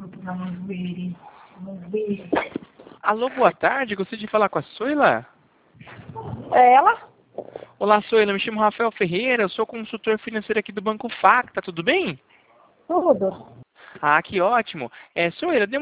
Vamos ver. Vamos ver. Alô, boa tarde. Gostaria de falar com a Soila? É ela? Olá, Soila. Me chamo Rafael Ferreira. Eu sou consultor financeiro aqui do Banco Facta. Tudo bem? Tudo. Ah, que ótimo. Soila,